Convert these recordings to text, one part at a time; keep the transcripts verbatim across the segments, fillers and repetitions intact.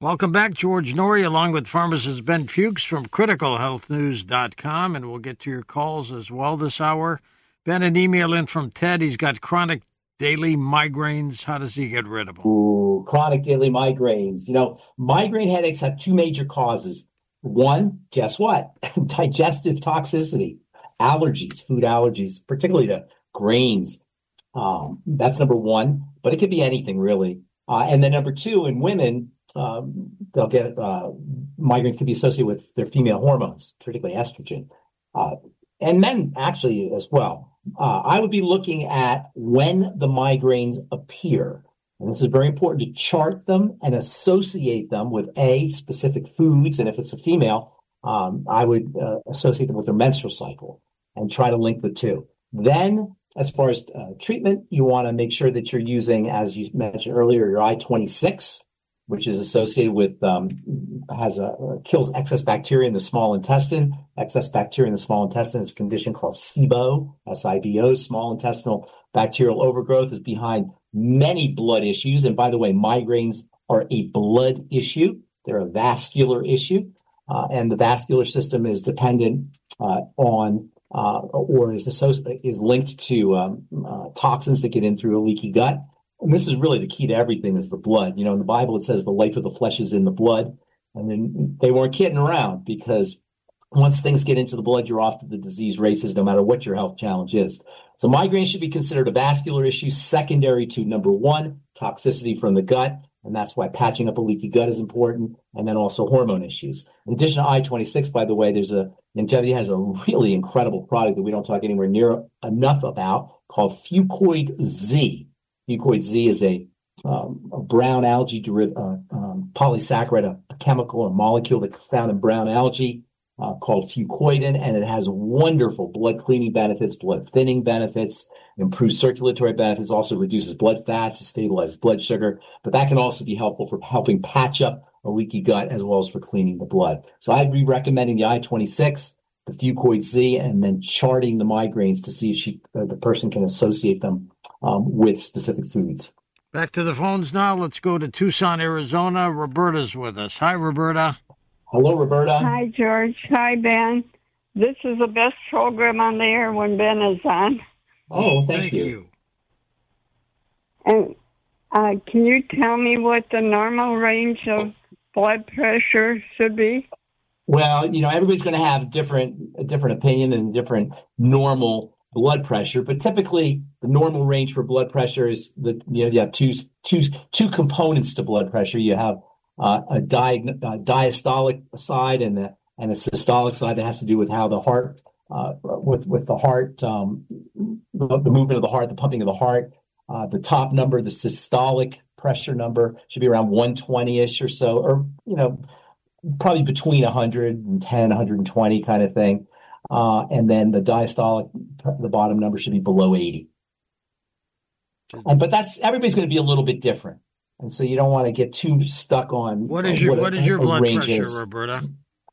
Welcome back, George Noory, along with pharmacist Ben Fuchs from critical health news dot com, and we'll get to your calls as well this hour. Ben, an email in from Ted. He's got chronic daily migraines. How does he get rid of them? Ooh, chronic daily migraines. You know, migraine headaches have two major causes. One, guess what? Digestive toxicity, allergies, food allergies, particularly to grains. Um, that's number one, but it could be anything really. Uh, and then number two, in women, um, they'll get uh, migraines can be associated with their female hormones, particularly estrogen, uh, and men actually as well. Uh, I would be looking at when the migraines appear. And this is very important to chart them and associate them with A, specific foods. And if it's a female, um, I would uh, associate them with their menstrual cycle and try to link the two. Then, as far as uh, treatment, you want to make sure that you're using, as you mentioned earlier, your I twenty-six, which is associated with, um, has a, uh, kills excess bacteria in the small intestine. Excess bacteria in the small intestine is a condition called SIBO, S I B O, small intestinal bacterial overgrowth, is behind many blood issues. And by the way, migraines are a blood issue. They're a vascular issue. Uh, and the vascular system is dependent uh, on uh, or is associated, is linked to um, uh, toxins that get in through a leaky gut. And this is really the key to everything, is the blood. You know, in the Bible, it says the life of the flesh is in the blood. And then they weren't kidding around, because once things get into the blood, you're off to the disease races, no matter what your health challenge is. So migraine should be considered a vascular issue secondary to, number one, toxicity from the gut. And that's why patching up a leaky gut is important. And then also hormone issues. In addition to I twenty-six, by the way, there's a, Youngevity has a really incredible product that we don't talk anywhere near enough about, called Fucoid Z. Fucoid Z is a, um, a brown algae derivative, uh, um, polysaccharide, a, a chemical or molecule that's found in brown algae. Uh, called fucoidin, and it has wonderful blood cleaning benefits, blood thinning benefits, improved circulatory benefits, also reduces blood fats, stabilizes blood sugar, but that can also be helpful for helping patch up a leaky gut as well as for cleaning the blood. So I'd be recommending the I twenty-six, the Fucoid Z, and then charting the migraines to see if she, uh, the person can associate them um, with specific foods. Back to the phones now. Let's go to Tucson, Arizona. Roberta's with us. Hi, Roberta. Hello, Roberta. Hi, George. Hi, Ben. This is the best program on the air when Ben is on. Oh, thank, thank you. you. And uh, can you tell me what the normal range of blood pressure should be? Well, you know, everybody's going to have different, a different opinion and different normal blood pressure, but typically the normal range for blood pressure is the, you know, you have two, two, two components to blood pressure. You have Uh, a di- uh, diastolic side and a, and a systolic side that has to do with how the heart, uh, with, with the heart, um, the, the movement of the heart, the pumping of the heart. Uh, the top number, the systolic pressure number, should be around one twenty-ish or so, or, you know, probably between one hundred ten, one hundred twenty kind of thing. Uh, and then the diastolic, the bottom number should be below eighty. And, but that's, everybody's going to be a little bit different. And so you don't want to get too stuck on what is your what, what a, is your blood pressure, is. Roberta?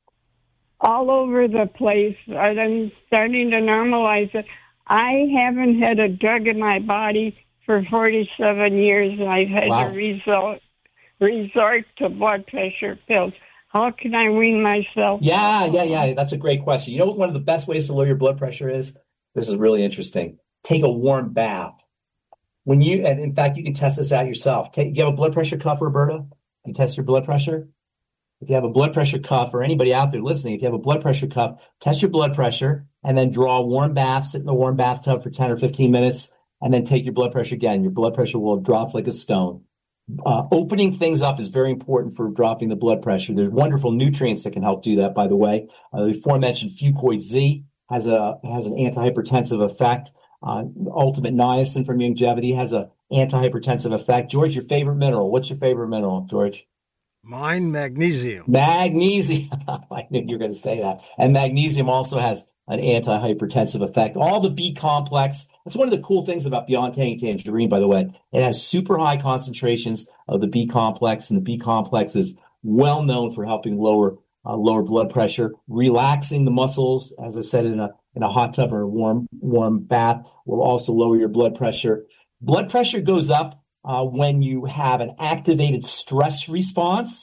All over the place. I'm starting to normalize it. I haven't had a drug in my body for forty-seven years, and I've had Wow. to resort, resort to blood pressure pills. How can I wean myself? Yeah, yeah, yeah. That's a great question. You know what one of the best ways to lower your blood pressure is? This is really interesting. Take a warm bath. When you, and in fact, you can test this out yourself. Take, do you have a blood pressure cuff, Roberta? You test your blood pressure? If you have a blood pressure cuff, or anybody out there listening, if you have a blood pressure cuff, test your blood pressure and then draw a warm bath, sit in a warm bathtub for ten or fifteen minutes, and then take your blood pressure again. Your blood pressure will drop like a stone. Uh, opening things up is very important for dropping the blood pressure. There's wonderful nutrients that can help do that, by the way. Uh, the aforementioned Fucoid Z has a, has an antihypertensive effect. Uh, Ultimate Niacin from Youngevity has a antihypertensive effect. George, your favorite mineral. What's your favorite mineral, George? Mine, magnesium. Magnesium. I knew you were going to say that. And magnesium also has an antihypertensive effect. All the B complex. That's one of the cool things about Beyond Tangy Tangerine, by the way. It has super high concentrations of the B complex, and the B complex is well known for helping lower uh, lower blood pressure, relaxing the muscles. As I said, in a in a hot tub or a warm warm bath will also lower your blood pressure. Blood pressure goes up uh, when you have an activated stress response.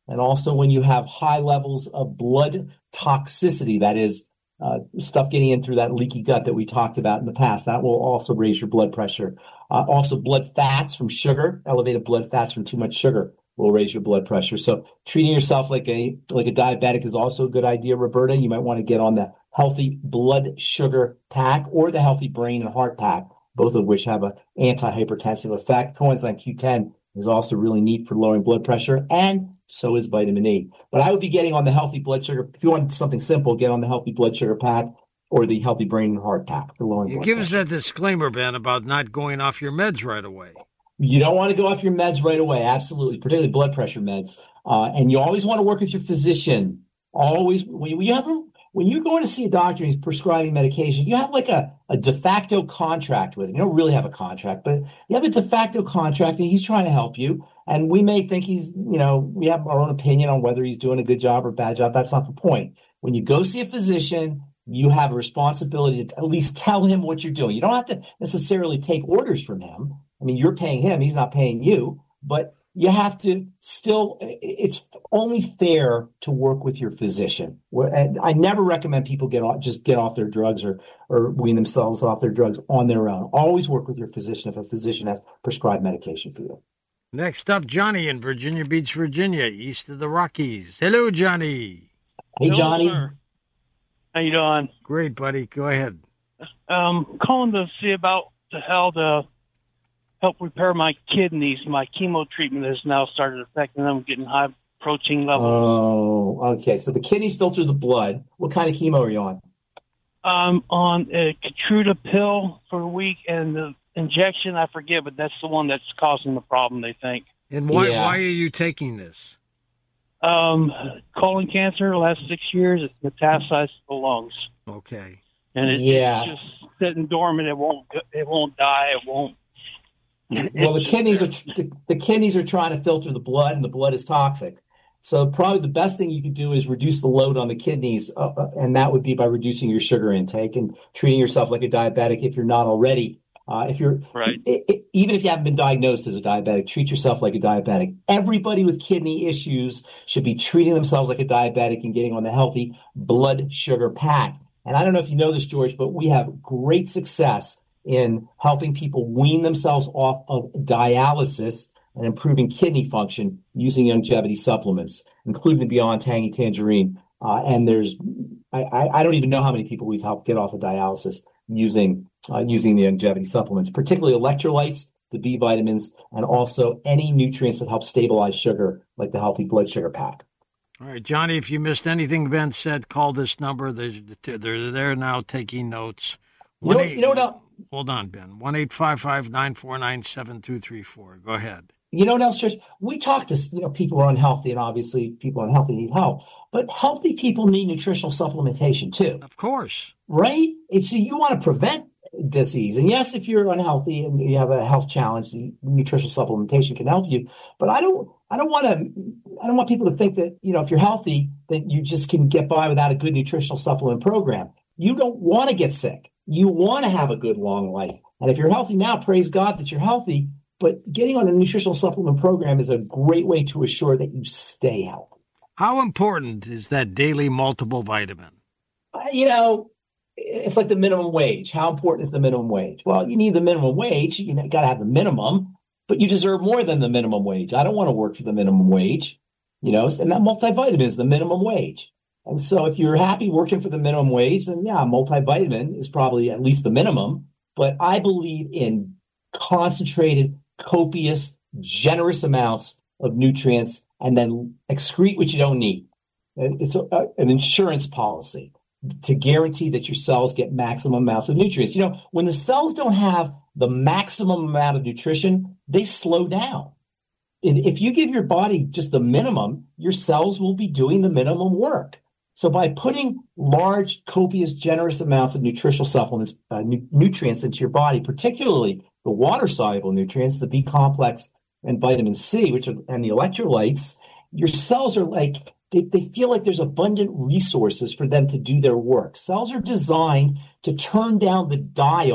and also when you have high levels of blood toxicity, that is, uh, stuff getting in through that leaky gut that we talked about in the past, that will also raise your blood pressure. Uh, also, blood fats from sugar, elevated blood fats from too much sugar will raise your blood pressure. So treating yourself like a like a diabetic is also a good idea, Roberta. You might want to get on the healthy blood sugar pack or the healthy brain and heart pack, both of which have an antihypertensive effect. Coenzyme Q ten is also really neat for lowering blood pressure, and so is vitamin E. But I would be getting on the healthy blood sugar. If you want something simple, get on the healthy blood sugar pack or the healthy brain and heart pack for lowering you blood give pressure. us that disclaimer, Ben, about not going off your meds right away. You don't want to go off your meds right away, absolutely, particularly blood pressure meds. Uh, and you always want to work with your physician. Always, when you have a, when you're going to see a doctor and he's prescribing medication, you have like a, a de facto contract with him. You don't really have a contract, but you have a de facto contract, and he's trying to help you. And we may think he's, you know, we have our own opinion on whether he's doing a good job or a bad job. That's not the point. When you go see a physician, you have a responsibility to at least tell him what you're doing. You don't have to necessarily take orders from him. I mean, you're paying him, he's not paying you, but you have to still, it's only fair to work with your physician. And I never recommend people get off, just get off their drugs or, or wean themselves off their drugs on their own. Always work with your physician if a physician has prescribed medication for you. Next up, Johnny in Virginia Beach, Virginia, east of the Rockies. Hello, Johnny. Hey, Johnny. Hello, how you doing? Great, buddy. Go ahead. Um, calling to see about how to help repair my kidneys. My chemo treatment has now started affecting them, getting high protein levels. Oh, okay. So the kidneys filter the blood. What kind of chemo are you on? I'm on a Keytruda pill for a week, and the injection, I forget, but that's the one that's causing the problem, they think. And why Yeah. why are you taking this? Um, colon cancer, the last six years, it's metastasized to the lungs. Okay. And it, Yeah. it's just sitting dormant. It won't, it won't die. It won't. Well, the kidneys are the, the kidneys are trying to filter the blood, and the blood is toxic. So probably the best thing you could do is reduce the load on the kidneys, uh, uh, and that would be by reducing your sugar intake and treating yourself like a diabetic if you're not already. Uh, if you're Right. i- i- even if you haven't been diagnosed as a diabetic, treat yourself like a diabetic. Everybody with kidney issues should be treating themselves like a diabetic and getting on the healthy blood sugar pack. And I don't know if you know this, George, but we have great success in helping people wean themselves off of dialysis and improving kidney function using longevity supplements, including the Beyond Tangy Tangerine. Uh, and there's, I, I, I don't even know how many people we've helped get off of dialysis using uh, using the longevity supplements, particularly electrolytes, the B vitamins, and also any nutrients that help stabilize sugar, like the healthy blood sugar pack. All right, Johnny, if you missed anything Ben said, call this number. They're, they're there now taking notes. You know, you know what else? Hold on, Ben. one eight five five, nine four nine, seven two three four. Go ahead. You know what else, Josh? We talk to, you know, people who are unhealthy, and obviously people unhealthy need help, but healthy people need nutritional supplementation too, Of course. right? It's, you want to prevent disease. And yes, if you're unhealthy and you have a health challenge, the nutritional supplementation can help you. But I don't, I don't want to, I don't want people to think that, you know, if you're healthy, that you just can get by without a good nutritional supplement program. You don't want to get sick. You want to have a good long life. And if you're healthy now, praise God that you're healthy. But getting on a nutritional supplement program is a great way to assure that you stay healthy. How important is that daily multiple vitamin? Uh, you know, it's like the minimum wage. How important is the minimum wage? Well, you need the minimum wage. You got to have the minimum, but you deserve more than the minimum wage. I don't want to work for the minimum wage, you know, and that multivitamin is the minimum wage. And so if you're happy working for the minimum wage, then yeah, multivitamin is probably at least the minimum. But I believe in concentrated, copious, generous amounts of nutrients, and then excrete what you don't need. It's a, a, an insurance policy to guarantee that your cells get maximum amounts of nutrients. You know, when the cells don't have the maximum amount of nutrition, they slow down. And if you give your body just the minimum, your cells will be doing the minimum work. So by putting large, copious, generous amounts of nutritional supplements, uh, nu- nutrients into your body, particularly the water-soluble nutrients, the B complex and vitamin C, which are, and the electrolytes, your cells are like, they, they feel like there's abundant resources for them to do their work. Cells are designed to turn down the dial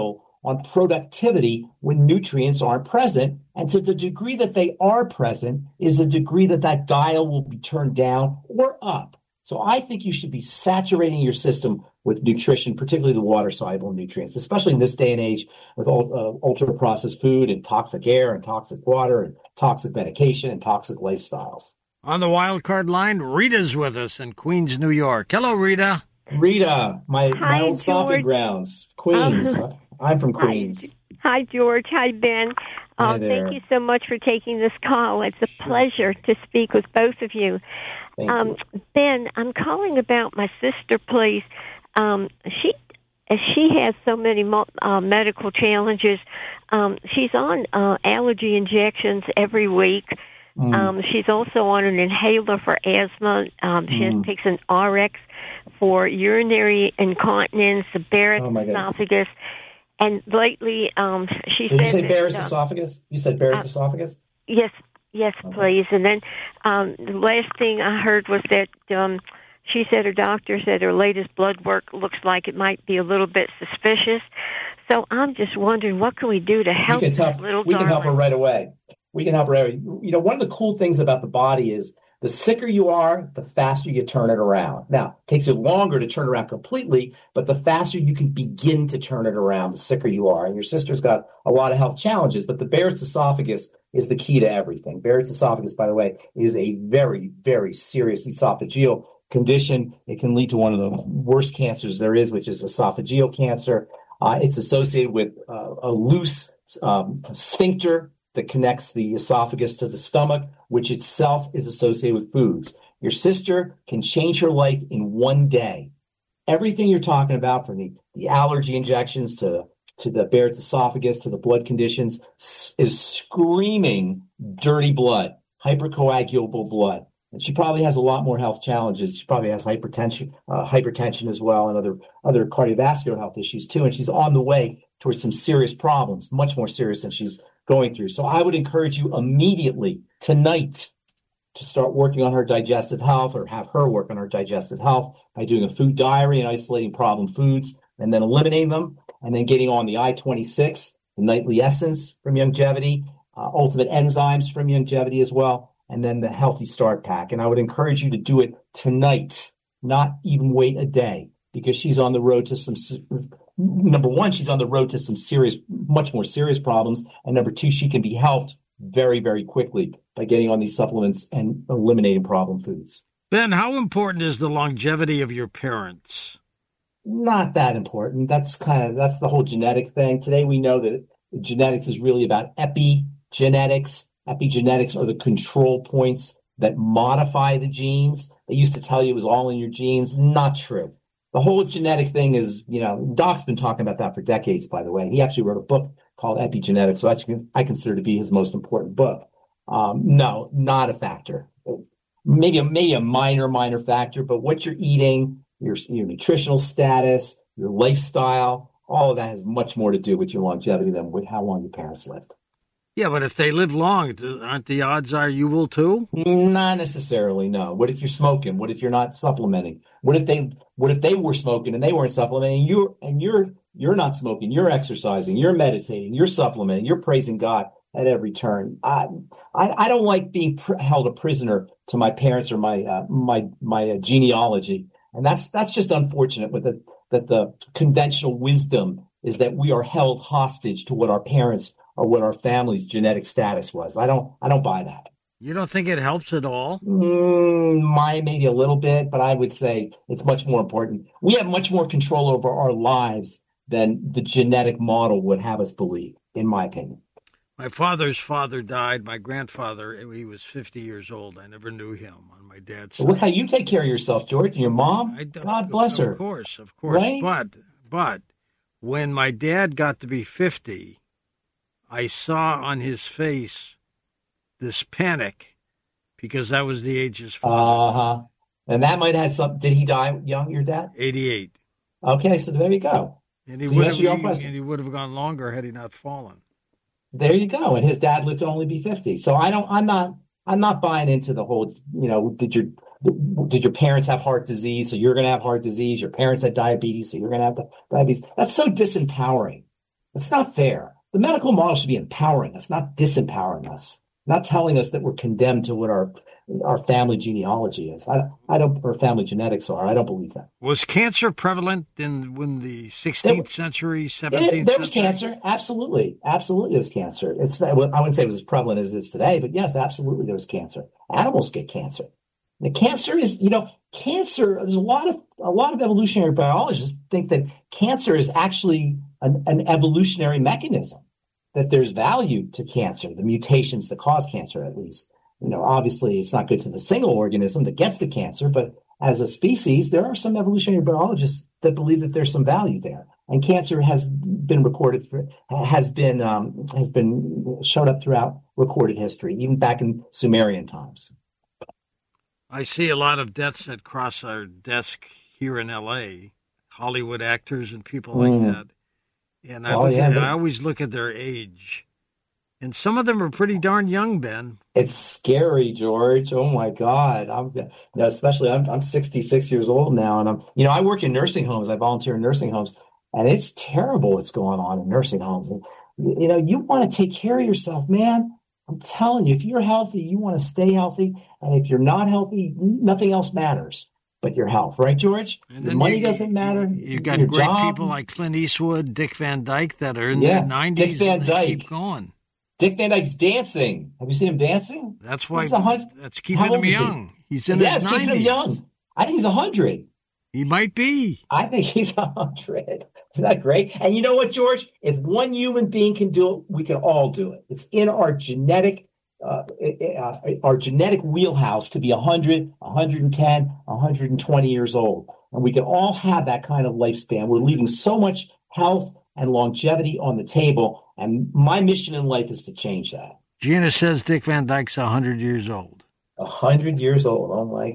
on productivity when nutrients aren't present. And to the degree that they are present is the degree that that dial will be turned down or up. So I think you should be saturating your system with nutrition, particularly the water-soluble nutrients, especially in this day and age with uh, ultra-processed food and toxic air and toxic water and toxic medication and toxic lifestyles. On the wild card line, Rita's with us in Queens, New York. Hello, Rita. Rita, my, Hi, my old stomping George. grounds, Queens. Um, I'm from Queens. Hi, Hi George. Hi, Ben. Hi Um, there. thank you so much for taking this call. It's a pleasure to speak with both of you. Thank Um, you. Ben, I'm calling about my sister, please. Um, she she has so many uh, medical challenges. Um, she's on uh, allergy injections every week. Mm. Um, she's also on an inhaler for asthma. Um, she Mm. takes an R X for urinary incontinence, the Barrett's Oh, my goodness. esophagus. And lately, um, she Did said you say that, Barrett's uh, esophagus? You said Barrett's uh, esophagus? Yes, yes, Okay. please. And then um, the last thing I heard was that um, she said her doctor said her latest blood work looks like it might be a little bit suspicious. So I'm just wondering, what can we do to help we this can help, little we can help her darling? right away. We can help her right away. You know, one of the cool things about the body is the sicker you are, the faster you turn it around. Now, it takes you longer to turn around completely, but the faster you can begin to turn it around, the sicker you are. And your sister's got a lot of health challenges, but the Barrett's esophagus is the key to everything. Barrett's esophagus, by the way, is a very, very serious esophageal condition. It can lead to one of the worst cancers there is, which is esophageal cancer. Uh, it's associated with uh, a loose um, sphincter that connects the esophagus to the stomach, which itself is associated with foods. Your sister can change her life in one day. Everything you're talking about, from the, the allergy injections to, to the Barrett's esophagus to the blood conditions, s- is screaming dirty blood, hypercoagulable blood. And she probably has a lot more health challenges. She probably has hypertension, uh, hypertension as well, and other other cardiovascular health issues too. And she's on the way towards some serious problems, much more serious than she's going through. So I would encourage you immediately tonight to start working on her digestive health, or have her work on her digestive health by doing a food diary and isolating problem foods and then eliminating them, and then getting on the I twenty-six, the nightly essence from Youngevity, uh, ultimate enzymes from Youngevity as well, and then the Healthy Start Pack. And I would encourage you to do it tonight, not even wait a day, because she's on the road to some, number one, she's on the road to some serious, much more serious problems. And number two, she can be helped very, very quickly by getting on these supplements and eliminating problem foods. Ben, how important is the longevity of your parents? Not that important. That's kind of, that's the whole genetic thing. Today we know that genetics is really about epigenetics. Epigenetics are the control points that modify the genes. They used to tell you it was all in your genes. Not true. The whole genetic thing is, you know, Doc's been talking about that for decades, by the way. He actually wrote a book called Epigenetics, so I, I consider to be his most important book. Um, no, not a factor. Maybe a, maybe a minor, minor factor, but what you're eating, your, your nutritional status, your lifestyle, all of that has much more to do with your longevity than with how long your parents lived. Yeah, but if they live long, aren't the odds are you will too? Not necessarily, no. What if you're smoking? What if you're not supplementing? What if they what if they were smoking and they weren't supplementing? You and you're you're not smoking, you're exercising, you're meditating, you're supplementing, you're praising God at every turn. I I, I don't like being pr- held a prisoner to my parents or my uh, my my uh, genealogy, and that's that's just unfortunate. With the that the conventional wisdom is that we are held hostage to what our parents or what our family's genetic status was. I don't I don't buy that. You don't think it helps at all? Mm, my maybe a little bit, but I would say it's much more important. We have much more control over our lives than the genetic model would have us believe, in my opinion. My father's father died. My grandfather, he was fifty years old. I never knew him on my dad's side. Look how you take care of yourself, George, and your mom. I don't- God bless her. Of course, of course. Right? But, but when my dad got to be fifty, I saw on his face this panic because that was the age his father. Uh-huh. And that might have had some. Did he die young, your dad? eighty-eight. Okay, so there you go. And he So you would answer your own have, question. and he would have gone longer had he not fallen. There you go. And his dad lived to only be fifty. So I don't, I'm not, I'm not buying into the whole, you know, did your, did your parents have heart disease? So you're going to have heart disease. Your parents had diabetes. So you're going to have diabetes. That's so disempowering. It's not fair. The medical model should be empowering us, not disempowering us, not telling us that we're condemned to what our our family genealogy is. I, I don't, or family genetics are. I don't believe that. Was cancer prevalent in when the sixteenth century, seventeenth It, there was century? cancer. Absolutely. Absolutely. There was cancer. It's not, I wouldn't say it was as prevalent as it is today, but yes, absolutely. There was cancer. Animals get cancer. Now, cancer is, you know, cancer, there's a lot of, a lot of evolutionary biologists think that cancer is actually an, an evolutionary mechanism, that there's value to cancer, the mutations that cause cancer, at least. You know, obviously it's not good to the single organism that gets the cancer, but as a species, there are some evolutionary biologists that believe that there's some value there. And cancer has been recorded for, has been, um, has been shown up throughout recorded history, even back in Sumerian times. I see a lot of deaths that cross our desk here in L A, Hollywood actors and people like Mm. that. And I, Oh, look yeah, at, they- I always look at their age. And some of them are pretty darn young, Ben. It's scary, George. Oh my God. I'm, you know, especially I'm, I'm sixty-six years old now, and I'm, you know, I work in nursing homes. I volunteer in nursing homes, and it's terrible what's going on in nursing homes. And, you know, you want to take care of yourself, man. I'm telling you, if you're healthy, you want to stay healthy. And if you're not healthy, nothing else matters but your health, right, George? And Your then money you, doesn't matter. You've got your great job. people like Clint Eastwood, Dick Van Dyke that are in Yeah, their nineties Dick Van and they Dyke. keep going. Dick Van Dyke's dancing. Have you seen him dancing? That's why He's a hundred- that's How keeping old him is he? young. He's in Yeah, his it's keeping him nineties. young. I think he's a hundred. He might be. I think he's a hundred. Isn't that great? And you know what, George? If one human being can do it, we can all do it. It's in our genetic, uh, uh, our genetic wheelhouse to be one hundred, one hundred ten, one hundred twenty years old. And we can all have that kind of lifespan. We're leaving so much health and longevity on the table. And my mission in life is to change that. Gina says Dick Van Dyke's one hundred years old. A hundred years old. Oh my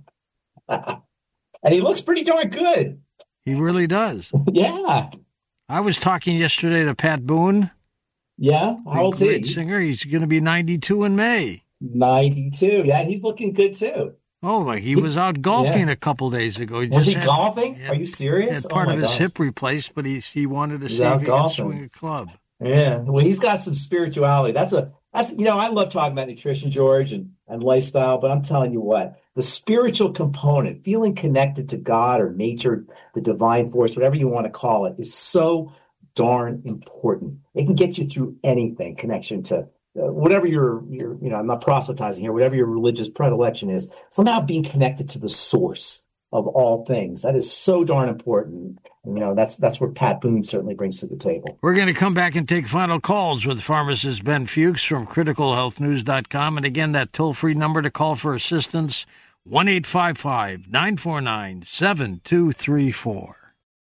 God. And he looks pretty darn good. He really does. Yeah. I was talking yesterday to Pat Boone, Yeah. the How old's great he? singer. He's going to be ninety-two in May. ninety-two. Yeah, he's looking good too. Oh, like he was out golfing Yeah. a couple days ago. He Was just he had- golfing? had- Are you serious? Had part oh of my his gosh. hip replaced, but he he wanted to He's see out if he could golfing. swing a club. Yeah. Well, he's got some spirituality. That's a that's you know, I love talking about nutrition, George, and, and lifestyle, but I'm telling you what, the spiritual component, feeling connected to God or nature, the divine force, whatever you want to call it, is so darn important. It can get you through anything, connection to uh, whatever your your you know, I'm not proselytizing here, whatever your religious predilection is, somehow being connected to the source of all things. That is so darn important. And, you know, that's that's where Pat Boone certainly brings to the table. We're going to come back and take final calls with pharmacist Ben Fuchs from critical health news dot com. And again, that toll-free number to call for assistance, one eight five five, nine four nine, seven two three four.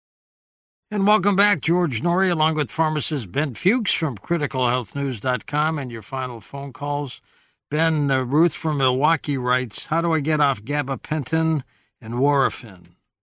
And welcome back, George Norrie, along with pharmacist Ben Fuchs from critical health news dot com, and your final phone calls. Ben, uh, Ruth from Milwaukee writes, how do I get off gabapentin and warfarin?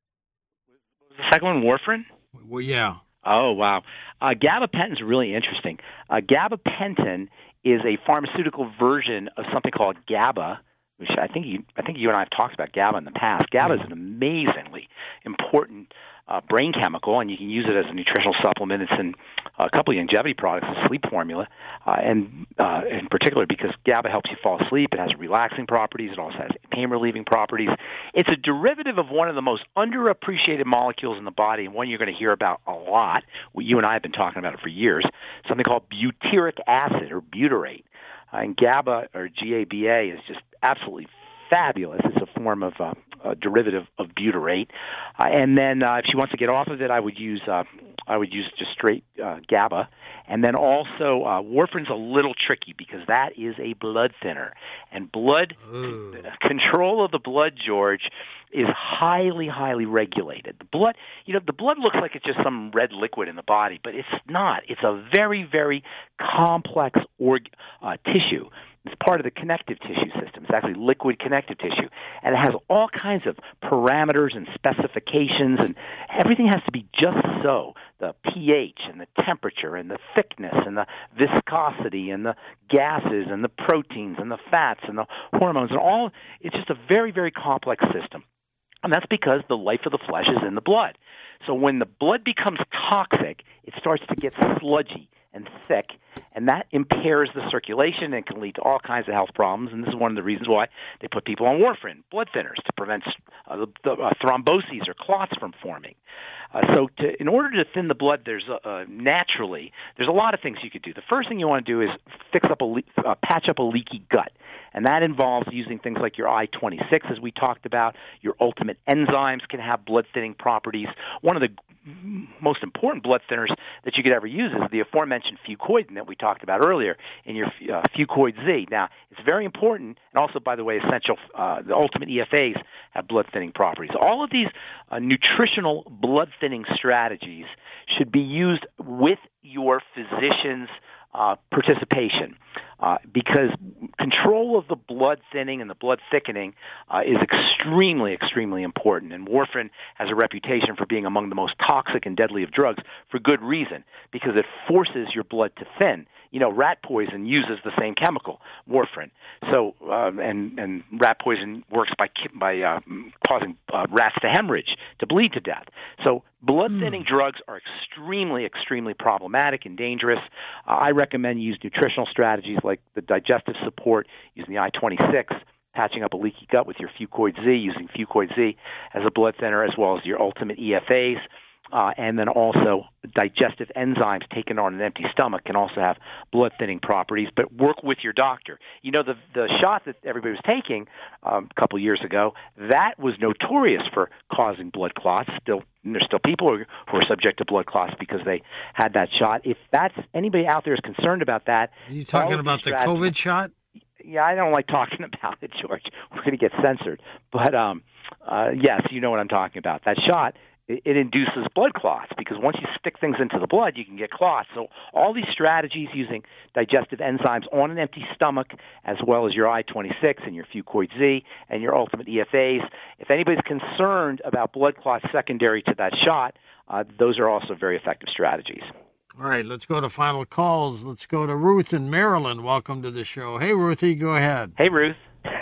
The second one, warfarin? Well, yeah. Oh, wow. Uh, gabapentin is really interesting. Uh, gabapentin is a pharmaceutical version of something called GABA, which I think you, I think you and I have talked about GABA in the past. GABA is an amazingly important uh, brain chemical, and you can use it as a nutritional supplement. It's in a couple of longevity products, a sleep formula, uh, and uh, in particular because GABA helps you fall asleep. It has relaxing properties. It also has pain-relieving properties. It's a derivative of one of the most underappreciated molecules in the body, and one you're going to hear about a lot. Well, you and I have been talking about it for years, something called butyric acid or butyrate. Uh, and GABA, or G A B A, is just absolutely fabulous. It's a form of uh, a derivative of butyrate. Uh, and then uh, if she wants to get off of it, I would use uh, I would use just straight uh, GABA. And then also uh, warfarin's a little tricky because that is a blood thinner. And blood Ooh. control of the blood, George, is highly, highly regulated. The blood, you know, the blood looks like it's just some red liquid in the body, but it's not. It's a very, very complex org, uh, tissue. It's part of the connective tissue system. It's actually liquid connective tissue. And it has all kinds of parameters and specifications, and everything has to be just so. The pH and the temperature and the thickness and the viscosity and the gases and the proteins and the fats and the hormones and all. It's just a very, very complex system. And that's because the life of the flesh is in the blood. So when the blood becomes toxic, it starts to get sludgy and thick, and that impairs the circulation and can lead to all kinds of health problems. And this is one of the reasons why they put people on warfarin, blood thinners, to prevent uh, the, the uh, thromboses or clots from forming. Uh, so to, in order to thin the blood, there's uh, naturally, there's a lot of things you could do. The first thing you want to do is fix up a le- uh, patch up a leaky gut. And that involves using things like your I twenty-six, as we talked about. Your ultimate enzymes can have blood-thinning properties. One of the most important blood thinners that you could ever use is the aforementioned fucoidan that we talked about earlier in your uh, Fucoid Z. Now, it's very important, and also, by the way, essential. Uh, the ultimate E F As have blood-thinning properties. All of these uh, nutritional blood-thinning strategies should be used with your physician's uh, participation. Uh, because control of the blood thinning and the blood thickening uh, is extremely, extremely important. And warfarin has a reputation for being among the most toxic and deadly of drugs for good reason, because it forces your blood to thin. You know, rat poison uses the same chemical, warfarin. So, um, and and rat poison works by by uh, causing uh, rats to hemorrhage, to bleed to death. So, blood thinning mm. drugs are extremely, extremely problematic and dangerous. Uh, I recommend you use nutritional strategies like the digestive support, using the I twenty-six, patching up a leaky gut with your Fucoid Z, using Fucoid Z as a blood thinner, as well as your ultimate E F As. Uh, and then also digestive enzymes taken on an empty stomach can also have blood-thinning properties, but work with your doctor. You know, the the shot that everybody was taking um, a couple years ago, that was notorious for causing blood clots. Still, there's still people who are, who are subject to blood clots because they had that shot. If that's anybody out there is concerned about that, are you talking about the COVID shot? Yeah, I don't like talking about it, George. We're going to get censored. But um, uh, yes, you know what I'm talking about. That shot, it induces blood clots, because once you stick things into the blood, you can get clots. So all these strategies using digestive enzymes on an empty stomach, as well as your I twenty-six and your Fucoid Z and your ultimate E F As, if anybody's concerned about blood clots secondary to that shot, uh, those are also very effective strategies. All right, let's go to final calls. Let's go to Ruth in Maryland. Welcome to the show. Hey, Ruthie, go ahead. Hey, Ruth.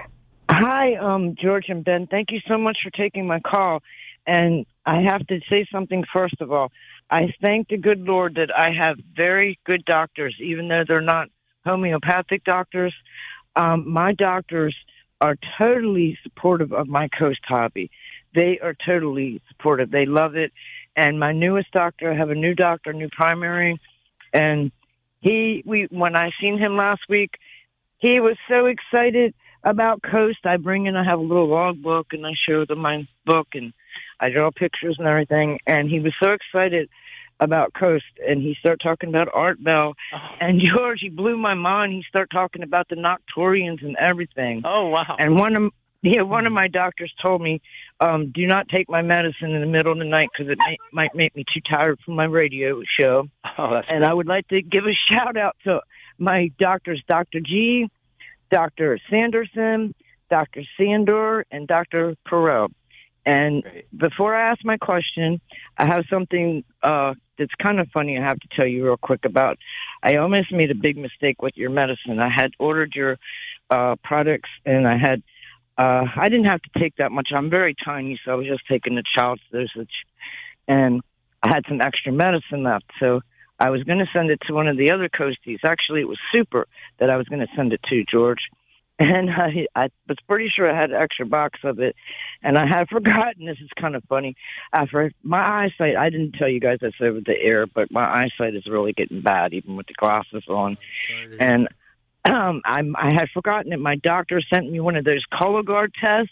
Hi, um, George and Ben. Thank you so much for taking my call. And I have to say something first of all. I thank the good Lord that I have very good doctors, even though they're not homeopathic doctors. Um, my doctors are totally supportive of my Coast hobby. They are totally supportive. They love it. And my newest doctor, I have a new doctor, new primary, and he, we, when I seen him last week, he was so excited about Coast. I bring in, I have a little log book, and I show them my book, and I draw pictures and everything, and he was so excited about Coast, and he started talking about Art Bell, oh. and George, he blew my mind. He started talking about the Nocturians and everything. Oh, wow. And one of yeah, one of my doctors told me, um, do not take my medicine in the middle of the night because it may, might make me too tired from my radio show. Oh, that's and cool. I would like to give a shout-out to my doctors, Doctor G, Doctor Sanderson, Doctor Sandor, and Doctor Perot. And Great. Before I ask my question, I have something uh, that's kind of funny I have to tell you real quick about. I almost made a big mistake with your medicine. I had ordered your uh, products, and I had uh, I didn't have to take that much. I'm very tiny, so I was just taking the child's dosage. And I had some extra medicine left, so I was going to send it to one of the other Coasties. Actually, it was Super that I was going to send it to, George. And I, I was pretty sure I had an extra box of it, and I had forgotten. This is kind of funny. After my eyesight, I didn't tell you guys this over the air, but my eyesight is really getting bad, even with the glasses on. And um, I'm, I had forgotten it. My doctor sent me one of those Cologuard tests,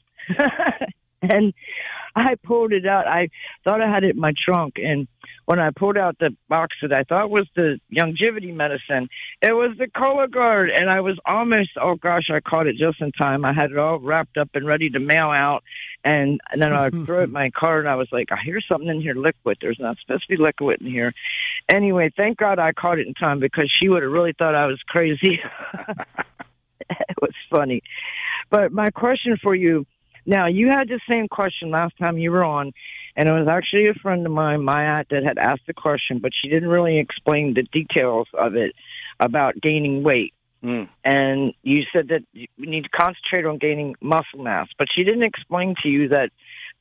and I pulled it out. I thought I had it in my trunk, and when I pulled out the box that I thought was the longevity medicine, it was the Cologuard, and I was almost, oh gosh, I caught it just in time. I had it all wrapped up and ready to mail out, and, and then I threw it in my car, and I was like, I hear something in here liquid. There's not supposed to be liquid in here. Anyway, thank God I caught it in time, because she would have really thought I was crazy. It was funny. But my question for you, now, you had the same question last time you were on, and it was actually a friend of mine, Maya, that had asked the question, but she didn't really explain the details of it about gaining weight. Mm. And you said that you need to concentrate on gaining muscle mass, but she didn't explain to you that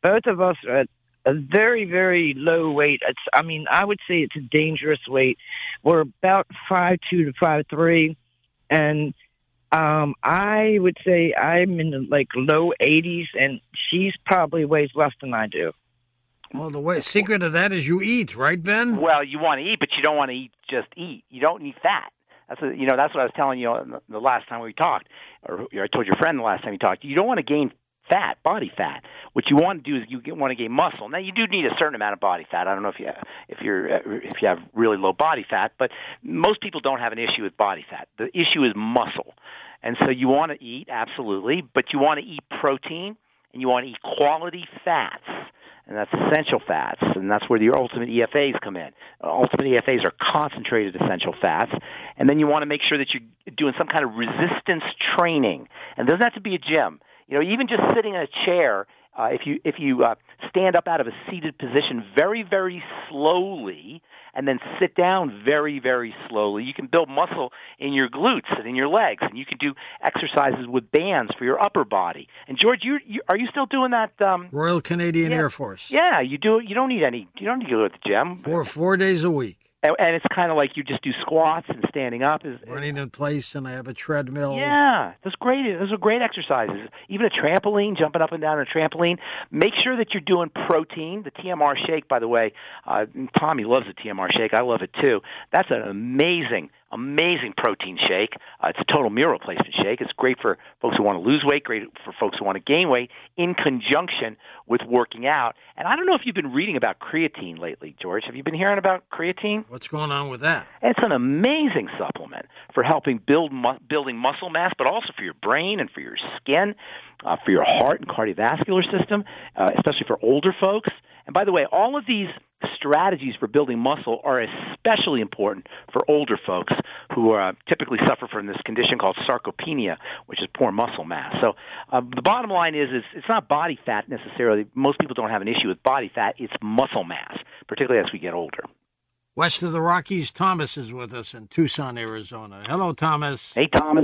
both of us are at a very, very low weight. It's, I mean, I would say it's a dangerous weight. We're about five two to five three, and um, I would say I'm in the, like, low eighties, and she's probably weighs less than I do. Well, the way, secret of that is you eat, right, Ben? Well, you want to eat, but you don't want to eat just eat. You don't need fat. That's what, you know. That's what I was telling you the last time we talked, or I told your friend the last time we talked. You don't want to gain fat, body fat. What you want to do is you want to gain muscle. Now, you do need a certain amount of body fat. I don't know if you if you're if you have really low body fat, but most people don't have an issue with body fat. The issue is muscle, and so you want to eat absolutely, but you want to eat protein and you want to eat quality fats. And that's essential fats, and that's where your ultimate E F As come in. Uh, ultimate E F As are concentrated essential fats, and then you want to make sure that you're doing some kind of resistance training. And it doesn't have to be a gym. You know, even just sitting in a chair, uh, if you if you uh, stand up out of a seated position very, very slowly, and then sit down very, very slowly, you can build muscle in your glutes and in your legs, and you can do exercises with bands for your upper body. And George, you, you are you still doing that? Um, Royal Canadian yeah, Air Force. Yeah, you do. You don't need any. You don't need to go to the gym. Four four days a week. And, and it's kind of like you just do squats and standing up. Is running in place, and I have a treadmill. Yeah, that's great. Those are great exercises. Even a trampoline, jumping up and down a trampoline. Make sure that you're doing protein. The T M R shake, by the way, uh, Tommy loves the T M R shake. I love it too. That's an amazing, amazing protein shake. Uh, it's a total meal replacement shake. It's great for folks who want to lose weight, great for folks who want to gain weight in conjunction with working out. And I don't know if you've been reading about creatine lately, George. Have you been hearing about creatine? What's going on with that? It's an amazing supplement for helping build mu- building muscle mass, but also for your brain and for your skin, uh, for your heart and cardiovascular system, uh, especially for older folks. And by the way, all of these strategies for building muscle are especially important for older folks who uh, typically suffer from this condition called sarcopenia, which is poor muscle mass. So uh, the bottom line is, is it's not body fat necessarily. Most people don't have an issue with body fat. It's muscle mass, particularly as we get older. West of the Rockies, Thomas is with us in Tucson, Arizona. Hello, Thomas. Hey, Thomas.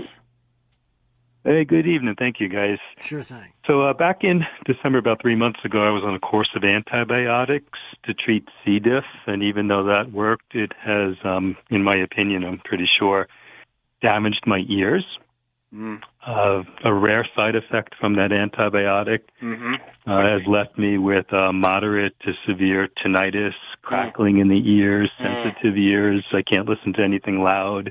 Hey, good evening. Thank you, guys. Sure thing. So uh, back in December, about three months ago, I was on a course of antibiotics to treat C. diff, and even though that worked, it has, um, in my opinion, I'm pretty sure, damaged my ears. Mm. Uh, a rare side effect from that antibiotic mm-hmm. uh, has left me with uh, moderate to severe tinnitus, crackling in the ears, sensitive mm. ears. I can't listen to anything loud.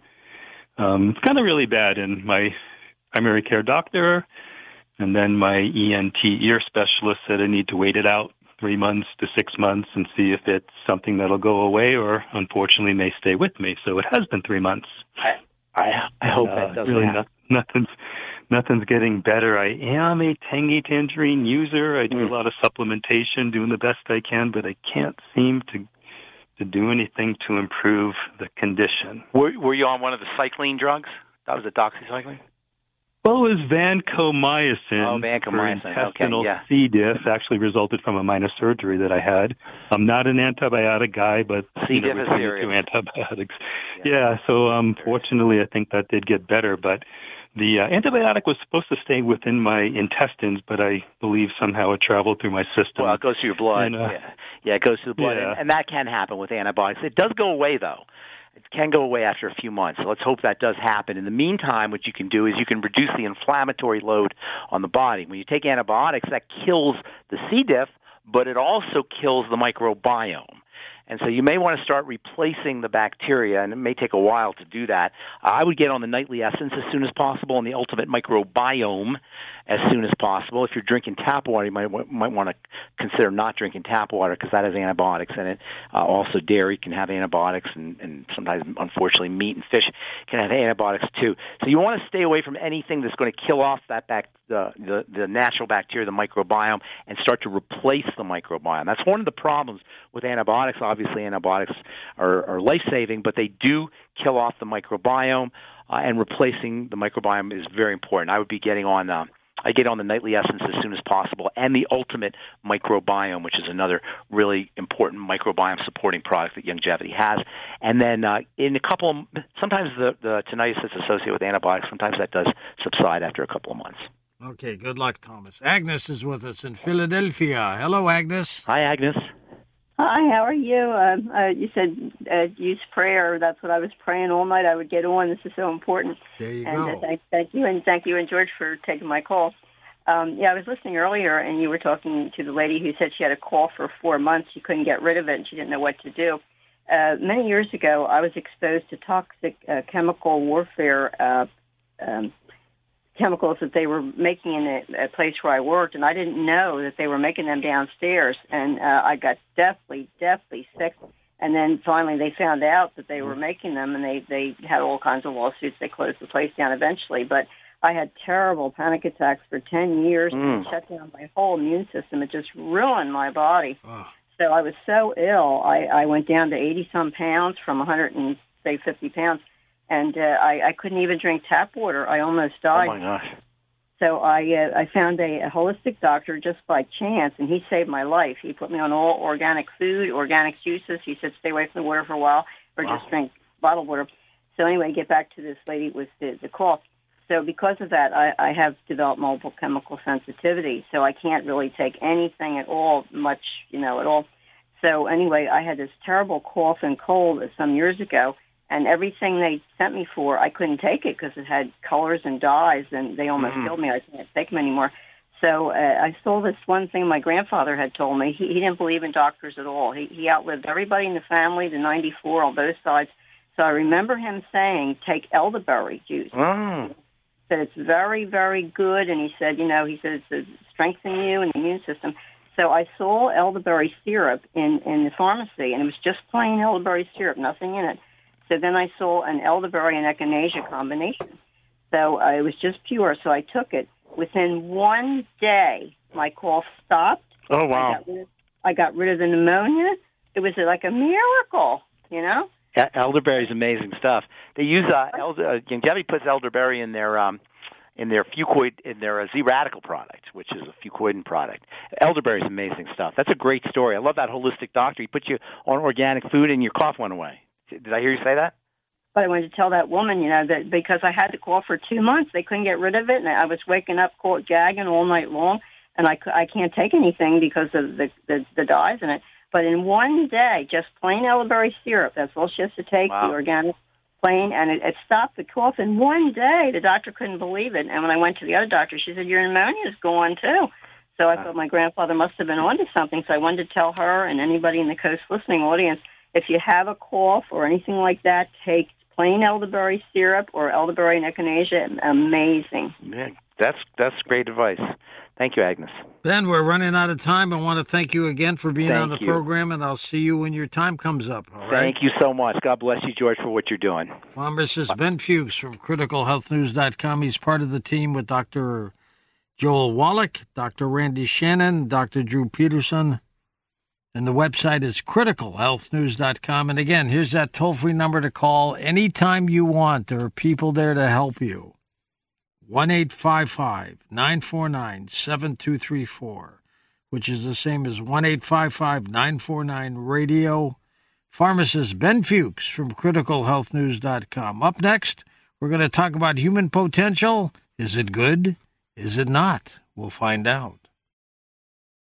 Um, it's kind of really bad, and my primary care doctor and then my E N T ear specialist said I need to wait it out three months to six months and see if it's something that'll go away or, unfortunately, may stay with me. So it has been three months. I I, I hope uh, that doesn't really happen. No, nothing's, nothing's getting better. I am a Tangy Tangerine user. I do mm. a lot of supplementation, doing the best I can, but I can't seem to to do anything to improve the condition. Were, were you on one of the cycline drugs? That was a doxycycline? Well, it was vancomycin. Oh, vancomycin. For intestinal okay, yeah. C. diff. Actually resulted from a minor surgery that I had. I'm not an antibiotic guy, but C. diff you know, is serious. To antibiotics. Yeah, yeah so um, fortunately, I think that did get better. But the uh, antibiotic was supposed to stay within my intestines, but I believe somehow it traveled through my system. Well, it goes through your blood. And, uh, yeah. yeah, it goes through the blood, yeah. and, and that can happen with antibiotics. It does go away, though. It can go away after a few months, so let's hope that does happen. In the meantime, what you can do is you can reduce the inflammatory load on the body. When you take antibiotics, that kills the C. diff, but it also kills the microbiome. And so you may want to start replacing the bacteria, and it may take a while to do that. I would get on the Nightly Essence as soon as possible and the Ultimate Microbiome as soon as possible. If you're drinking tap water, you might might want to consider not drinking tap water because that has antibiotics in it. Uh, also, dairy can have antibiotics, and, and sometimes, unfortunately, meat and fish can have antibiotics too. So you want to stay away from anything that's going to kill off that bac- the, the, the natural bacteria, the microbiome, and start to replace the microbiome. That's one of the problems with antibiotics. Obviously, antibiotics are, are life-saving, but they do kill off the microbiome, uh, and replacing the microbiome is very important. I would be getting on uh, I get on the Nightly Essence as soon as possible, and the Ultimate Microbiome, which is another really important microbiome supporting product that Youngevity has. And then uh, in a couple of, sometimes the, the tinnitus that's associated with antibiotics, sometimes that does subside after a couple of months. Okay, good luck, Thomas. Agnes is with us in Philadelphia. Hello, Agnes. Hi, Agnes. Hi, how are you? Uh, uh, you said uh, use prayer. That's what I was praying all night. I would get on. This is so important. There you and, go. Uh, thank, thank you, and thank you and George for taking my call. Um, yeah, I was listening earlier, and you were talking to the lady who said she had a cough for four months. She couldn't get rid of it, and she didn't know what to do. Uh, many years ago, I was exposed to toxic uh, chemical warfare uh, um, chemicals that they were making in a, a place where I worked, and I didn't know that they were making them downstairs, and uh, I got deathly, deathly sick. And then finally they found out that they were making them, and they, they had all kinds of lawsuits. They closed the place down eventually, but I had terrible panic attacks for ten years. Mm. It shut down my whole immune system. It just ruined my body. Oh. So I was so ill, I, I went down to eighty-some pounds from one hundred and, say, fifty pounds. And uh, I, I couldn't even drink tap water. I almost died. Oh, my gosh. So I uh, I found a, a holistic doctor just by chance, and he saved my life. He put me on all organic food, organic juices. He said stay away from the water for a while or Wow. just drink bottled water. So anyway, get back to this lady with the, the cough. So because of that, I, I have developed multiple chemical sensitivity, so I can't really take anything at all, much, you know, at all. So anyway, I had this terrible cough and cold some years ago, and everything they sent me for, I couldn't take it because it had colors and dyes, and they almost Mm. killed me. I can't take them anymore. So uh, I saw this one thing my grandfather had told me. He, he didn't believe in doctors at all. He, he outlived everybody in the family to ninety-four on both sides. So I remember him saying, take elderberry juice. Mm. Said it's very, very good, and he said, you know, he said it's to strengthen you and the immune system. So I saw elderberry syrup in, in the pharmacy, and it was just plain elderberry syrup, nothing in it. So then I saw an elderberry and echinacea combination. So uh, it was just pure, so I took it. Within one day, my cough stopped. Oh, I wow. got rid of, I got rid of the pneumonia. It was like a miracle, you know? E- Elderberry is amazing stuff. They use uh, elder. Uh, Youngevity puts elderberry in their um, in their fucoid in their uh, Z Radical product, which is a fucoidin product. Elderberry is amazing stuff. That's a great story. I love that holistic doctor. He put you on organic food, and your cough went away. Did I hear you say that? But I wanted to tell that woman, you know, that because I had the cough for two months, they couldn't get rid of it, and I was waking up cold, gagging all night long, and I, I can't take anything because of the, the the dyes in it. But in one day, just plain elderberry syrup, that's all she has to take, Wow. the organic plain, and it, it stopped the cough in one day. The doctor couldn't believe it. And when I went to the other doctor, she said, your pneumonia is gone, too. So I thought my grandfather must have been onto something, so I wanted to tell her and anybody in the Coast listening audience, if you have a cough or anything like that, take plain elderberry syrup or elderberry and echinacea. Amazing. Yeah, that's that's great advice. Thank you, Agnes. Ben, we're running out of time. I want to thank you again for being Thank on the you. program, and I'll see you when your time comes up. All right? Thank you so much. God bless you, George, for what you're doing. Pharmacist Ben Fuchs from critical health news dot com. He's part of the team with Doctor Joel Wallach, Doctor Randy Shannon, Doctor Drew Peterson, and the website is critical health news dot com. And again, here's that toll-free number to call anytime you want. There are people there to help you. one eight five five, nine four nine, seven two three four, which is the same as one eight five five, nine four nine, radio. Pharmacist Ben Fuchs from critical health news dot com. Up next, we're going to talk about human potential. Is it good? Is it not? We'll find out.